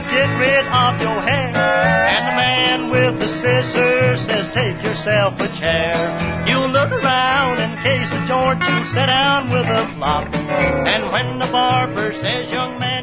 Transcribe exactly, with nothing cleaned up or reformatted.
get rid of your hair. And the man with the scissors says, take yourself a chair. You look around in case of George, you sit down with a flop. And when the barber says, young man,